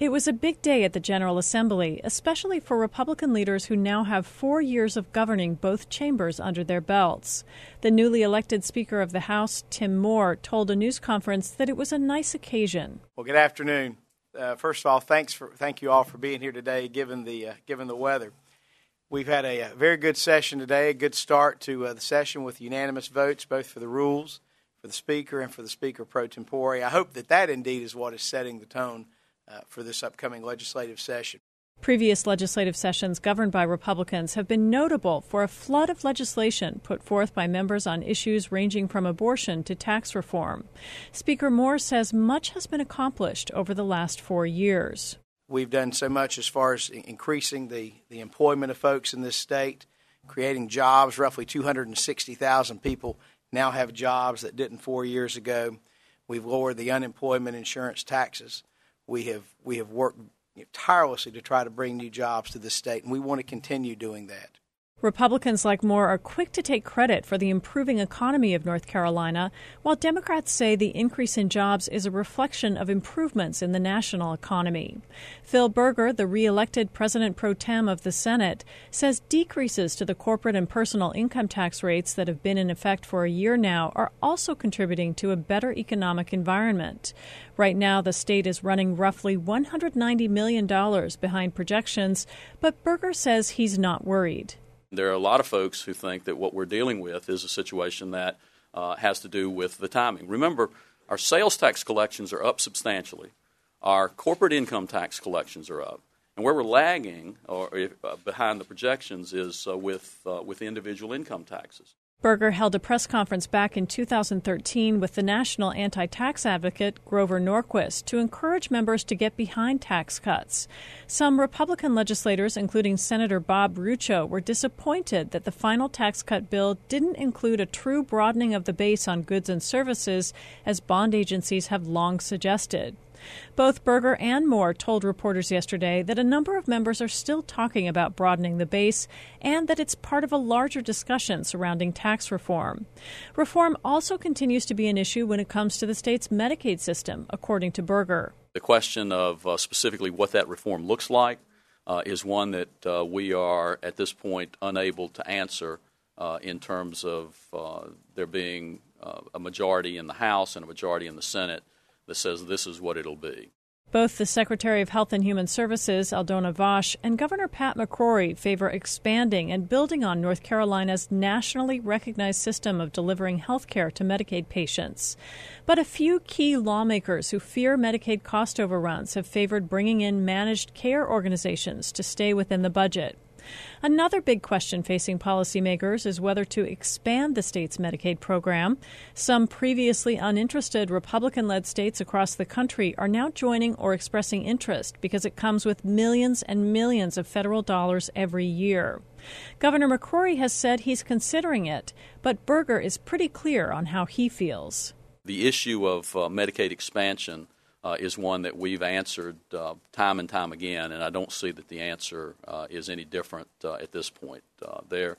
It was a big day at the General Assembly, especially for Republican leaders who now have 4 years of governing both chambers under their belts. The newly elected Speaker of the House, Tim Moore, told a news conference that it was a nice occasion. Well, good afternoon. First of all, thank you all for being here today, given the weather. We've had a very good session today, a good start to the session with unanimous votes, both for the rules, for the Speaker, and for the Speaker pro tempore. I hope that indeed is what is setting the tone for this upcoming legislative session. Previous legislative sessions governed by Republicans have been notable for a flood of legislation put forth by members on issues ranging from abortion to tax reform. Speaker Moore says much has been accomplished over the last 4 years. We've done so much as far as increasing the employment of folks in this state, creating jobs. Roughly 260,000 people now have jobs that didn't 4 years ago. We've lowered the unemployment insurance taxes. We have worked tirelessly to try to bring new jobs to this state, and we want to continue doing that. Republicans like Moore are quick to take credit for the improving economy of North Carolina, while Democrats say the increase in jobs is a reflection of improvements in the national economy. Phil Berger, the re-elected president pro tem of the Senate, says decreases to the corporate and personal income tax rates that have been in effect for a year now are also contributing to a better economic environment. Right now, the state is running roughly $190 million behind projections, but Berger says he's not worried. There are a lot of folks who think that what we're dealing with is a situation that has to do with the timing. Remember, our sales tax collections are up substantially. Our corporate income tax collections are up. And where we're lagging or behind the projections is with individual income taxes. Berger held a press conference back in 2013 with the national anti-tax advocate Grover Norquist to encourage members to get behind tax cuts. Some Republican legislators, including Senator Bob Rucho, were disappointed that the final tax cut bill didn't include a true broadening of the base on goods and services, as bond agencies have long suggested. Both Berger and Moore told reporters yesterday that a number of members are still talking about broadening the base and that it's part of a larger discussion surrounding tax reform. Reform also continues to be an issue when it comes to the state's Medicaid system, according to Berger. The question of specifically what that reform looks like is one that we are at this point unable to answer in terms of there being a majority in the House and a majority in the Senate that says this is what it'll be. Both the Secretary of Health and Human Services, Aldona Vaush, and Governor Pat McCrory favor expanding and building on North Carolina's nationally recognized system of delivering health care to Medicaid patients. But a few key lawmakers who fear Medicaid cost overruns have favored bringing in managed care organizations to stay within the budget. Another big question facing policymakers is whether to expand the state's Medicaid program. Some previously uninterested Republican-led states across the country are now joining or expressing interest because it comes with millions and millions of federal dollars every year. Governor McCrory has said he's considering it, but Berger is pretty clear on how he feels. The issue of Medicaid expansion is one that we've answered time and time again, and I don't see that the answer is any different at this point. There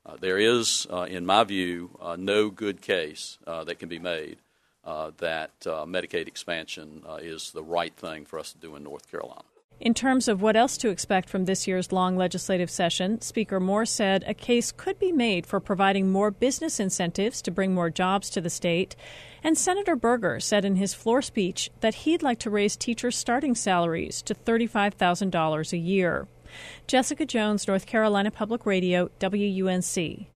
is, in my view, no good case that can be made that Medicaid expansion is the right thing for us to do in North Carolina. In terms of what else to expect from this year's long legislative session, Speaker Moore said a case could be made for providing more business incentives to bring more jobs to the state. And Senator Berger said in his floor speech that he'd like to raise teachers' starting salaries to $35,000 a year. Jessica Jones, North Carolina Public Radio, WUNC.